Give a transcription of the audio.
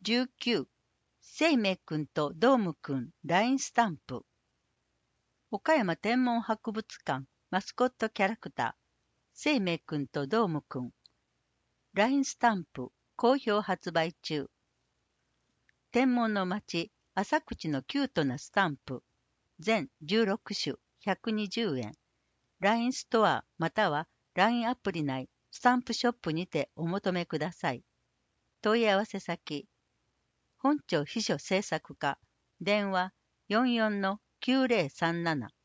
19、生命くんとドームくん LINE スタンプ。岡山天文博物館マスコットキャラクター、生命くんとドームくん LINE スタンプ好評発売中。天文の街浅口のキュートなスタンプ全16種120円。LINE ストアまたは LINE アプリ内スタンプショップにてお求めください。問い合わせ先、本庁秘書制作課、電話44-9037